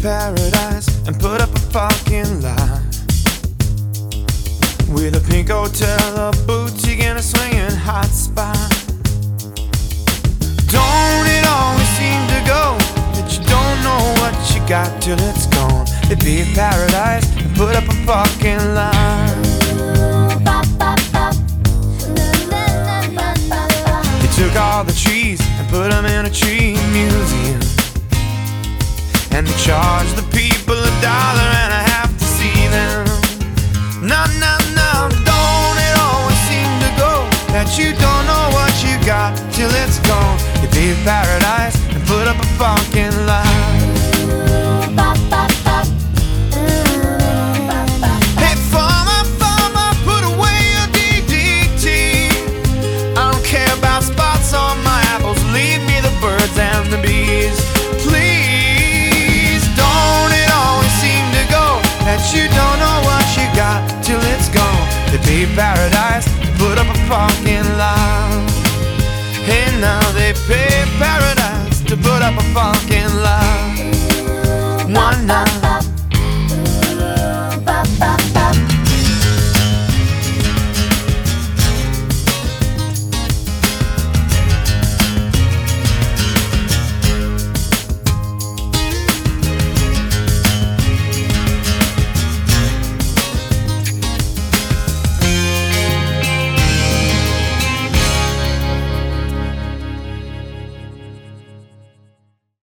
paradise and put up a fucking lie. With a pink hotel, a boutique, and a swinging hot spot. Don't it always seem to go that you don't know what you got till it's gone? It'd be a paradise and put up a fucking lie. They took all the trees and put them in a tree museum, and they charged the people $1.50 to see them. No, no, no, don't it always seem to go that you don't know what you got till it's gone? It'd be a paradise and put up a fucking lie. Hey, farmer, put away your DDT. I don't care about spots on my apples, leave me the birds and the bees. Please, don't it always seem to go that you don't know what you got till it's gone? It'd be paradise, put up a fucking lie. Hey, now they pay paradise to put up a fucking lie. One night